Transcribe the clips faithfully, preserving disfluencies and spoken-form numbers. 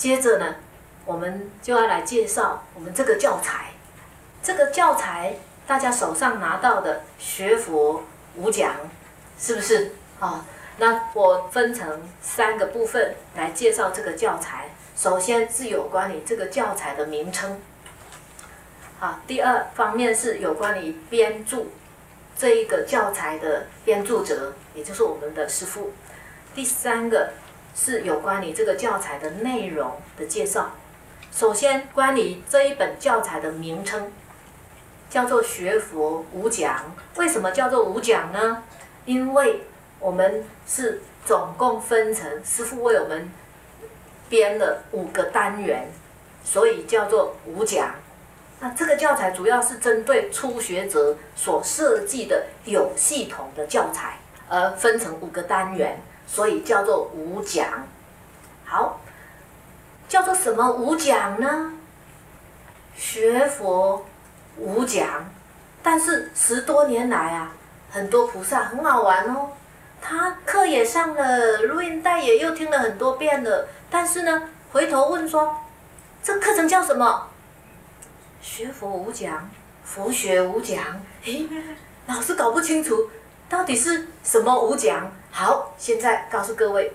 接着呢，我们就要来介绍我们这个教材。这个教材大家手上拿到的学佛无讲，是不是啊？那我分成三个部分来介绍这个教材。首先是有关于这个教材的名称，好，第二方面是有关于编著这一个教材的编著者，也就是我们的师父。第三个是有关于这个教材的内容的介绍。首先，关于这一本教材的名称，叫做学佛无讲。为什么叫做无讲呢？因为我们是总共分成师父为我们编了五个单元，所以叫做无讲。那这个教材主要是针对初学者所设计的有系统的教材，而分成五个单元，所以叫做无讲。好，叫做什么无讲呢？学佛无讲，但是十多年来啊，很多菩萨很好玩哦，他课也上了，录音带也又听了很多遍了，但是呢，回头问说，这课程叫什么？学佛无讲，佛学无讲。嘿，老师搞不清楚到底是什么无讲。好，现在告诉各位，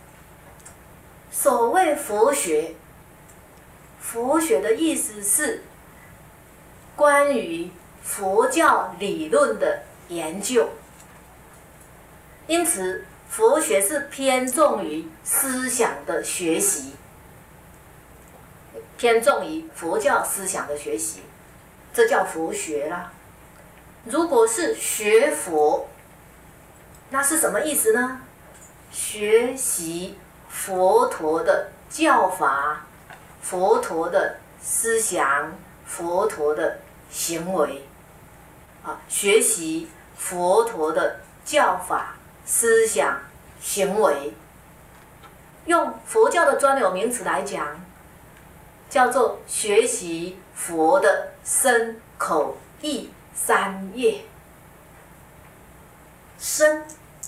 所谓佛学，佛学的意思是关于佛教理论的研究，因此佛学是偏重于思想的学习，偏重于佛教思想的学习，这叫佛学啦。如果是学佛，那是什么意思呢？学习佛陀的教法，佛陀的思想，佛陀的行为，啊，学习佛陀的教法、思想、行为。用佛教的专有名词来讲，叫做学习佛的身口意三业。身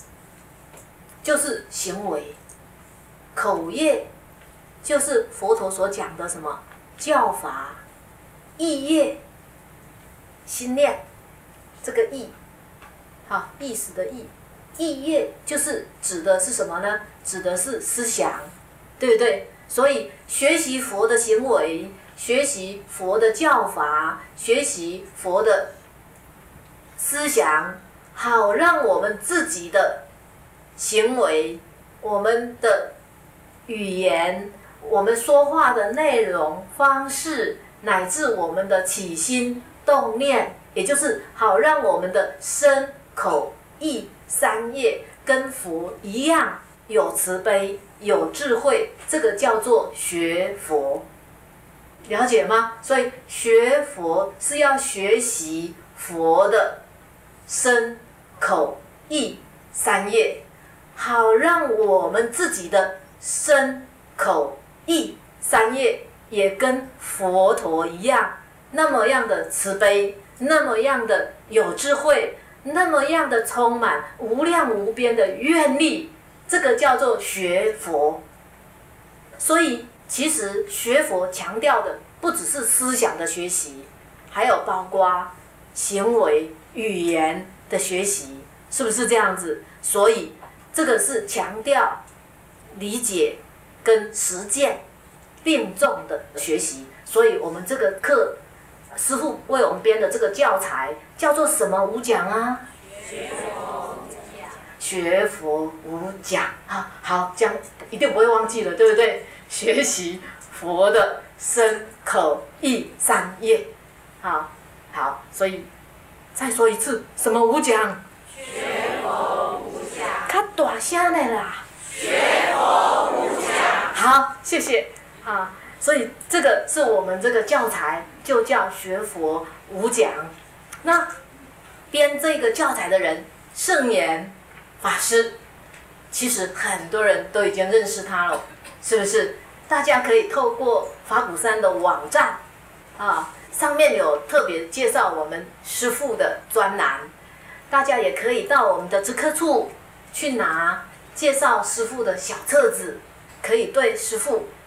就是行为，口业就是佛陀所讲的什么教法，意业心念，这个意，好，意识的意，意业就是指的是什么呢？指的是思想，对不对？所以学习佛的行为，学习佛的教法，学习佛的思想，好让我们自己的行为，我们的语言，我们说话的内容方式，乃至我们的起心动念，也就是好让我们的身口意三业跟佛一样有慈悲有智慧，这个叫做学佛，了解吗？所以学佛是要学习佛的身口意三业，好让我们自己的身口意三业也跟佛陀一样，那么样的慈悲，那么样的有智慧，那么样的充满无量无边的愿力，这个叫做学佛。所以其实学佛强调的不只是思想的学习，还有包括行为语言的学习，是不是这样子？所以这个是强调理解跟实践并重的学习。所以我们这个课师父为我们编的这个教材叫做什么无讲啊？学佛无讲。学佛无讲啊，好，这样一定不会忘记了，对不对？学习佛的身口意三业，好，好，所以再说一次，什么无讲？ 学佛无讲。 较大声的啦。 学佛无讲。 好，谢谢。好，所以这个是我们这个教材，就叫学佛无讲。那编这个教材的人，圣严法师，其实很多人都已经认识他了，是不是？大家可以透过法鼓山的网站啊，上面有特别介绍我们师父的专栏，大家也可以到我们的知客处去拿介绍师父的小册子，可以对师父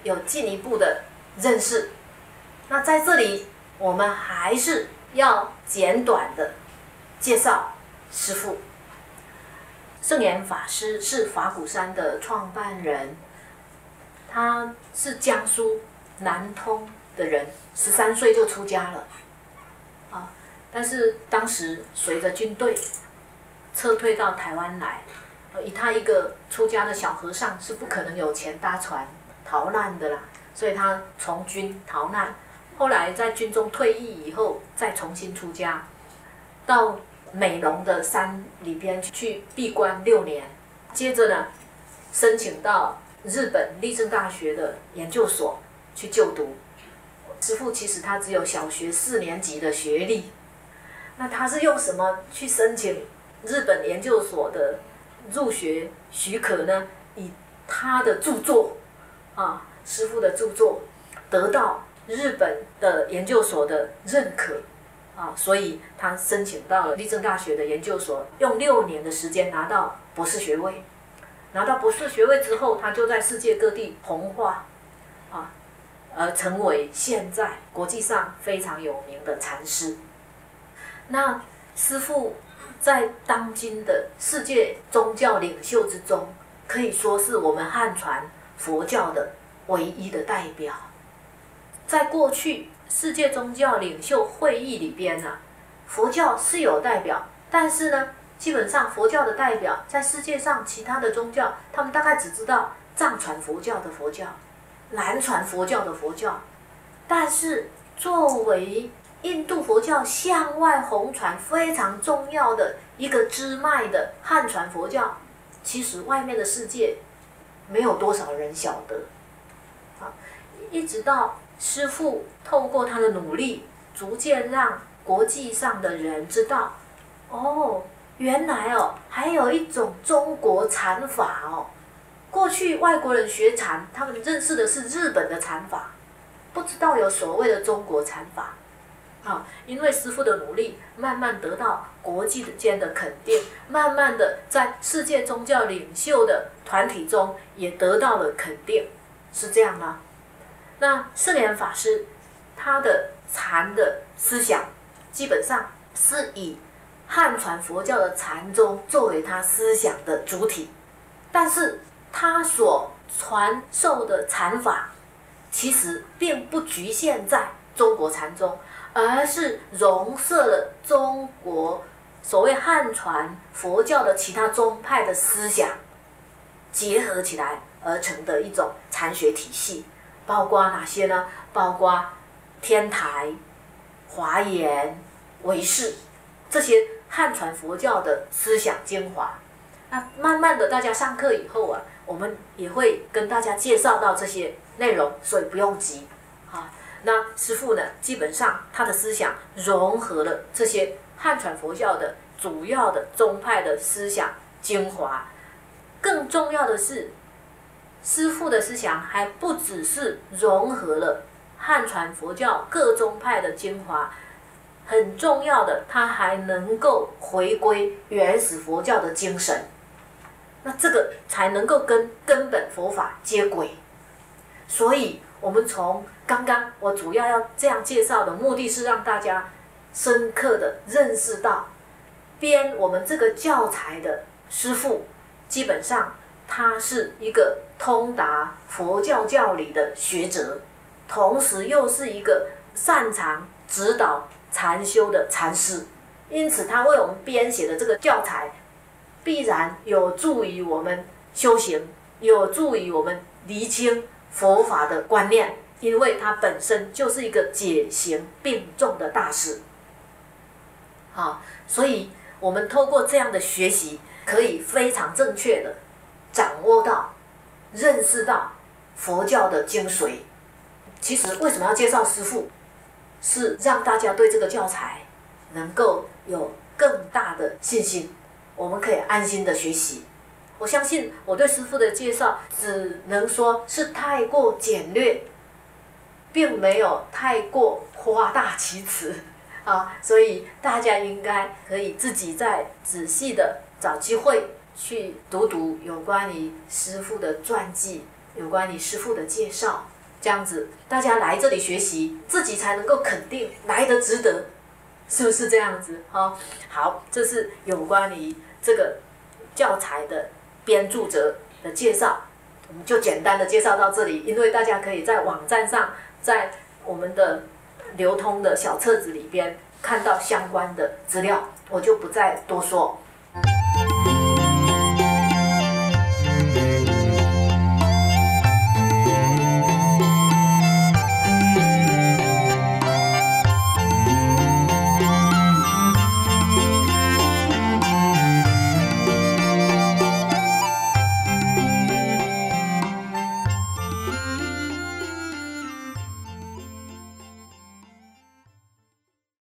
有进一步的认识。那在这里，我们还是要简短的介绍师父。圣严法师是法鼓山的创办人，他是江苏南通的人，十三岁就出家了，啊，但是当时随着军队撤退到台湾来，以他一个出家的小和尚是不可能有钱搭船逃难的啦，所以他从军逃难，后来在军中退役以后，再重新出家，到美浓的山里边去闭关六年，接着呢，申请到日本立正大学的研究所去就读。师父其实他只有小学四年级的学历，那他是用什么去申请日本研究所的入学许可呢？以他的著作啊，师父的著作得到日本的研究所的认可。啊，所以他申请到了立正大学的研究所，用六年的时间拿到博士学位。拿到博士学位之后，他就在世界各地弘化，啊，而成为现在国际上非常有名的禅师。那师父在当今的世界宗教领袖之中，可以说是我们汉传佛教的唯一的代表。在过去世界宗教领袖会议里边呢、啊，佛教是有代表，但是呢，基本上佛教的代表在世界上其他的宗教，他们大概只知道藏传佛教的佛教、南传佛教的佛教，但是作为印度佛教向外弘传非常重要的一个支脉的汉传佛教，其实外面的世界没有多少人晓得。啊，一直到师父透过他的努力，逐渐让国际上的人知道，哦，原来哦，还有一种中国禅法哦。过去外国人学禅，他们认识的是日本的禅法，不知道有所谓的中国禅法。啊，因为师父的努力，慢慢得到国际间的肯定，慢慢的在世界宗教领袖的团体中也得到了肯定，是这样吗？那圣严法师他的禅的思想，基本上是以汉传佛教的禅宗作为他思想的主体，但是他所传授的禅法，其实并不局限在中国禅宗，而是融摄了中国所谓汉传佛教的其他宗派的思想，结合起来而成的一种禅学体系。包括哪些呢？包括天台、华严、唯识这些汉传佛教的思想精华。那慢慢的，大家上课以后啊，我们也会跟大家介绍到这些内容，所以不用急啊。那师父呢，基本上他的思想融合了这些汉传佛教的主要的宗派的思想精华。更重要的是，师父的思想还不只是融合了汉传佛教各宗派的精华，很重要的，它还能够回归原始佛教的精神，那这个才能够跟根本佛法接轨。所以我们从刚刚我主要要这样介绍的目的是让大家深刻的认识到，编我们这个教材的师父，基本上他是一个通达佛教教理的学者，同时又是一个擅长指导禅修的禅师，因此他为我们编写的这个教材，必然有助于我们修行，有助于我们厘清佛法的观念，因为他本身就是一个解行并重的大师。好，所以我们透过这样的学习，可以非常正确的掌握到、认识到佛教的精髓。其实为什么要介绍师父，是让大家对这个教材能够有更大的信心，我们可以安心的学习。我相信我对师父的介绍只能说是太过简略，并没有太过夸大其词啊，所以大家应该可以自己再仔细的找机会去读读有关于师父的传记，有关于师父的介绍。 这样子大家来这里学习，自己才能够肯定来得值得，是不是这样子？哈，好，这是有关于这个教材的编著者的介绍，我们就简单的介绍到这里，因为大家可以在网站上，在我们的流通的小册子里边看到相关的资料，我就不再多说。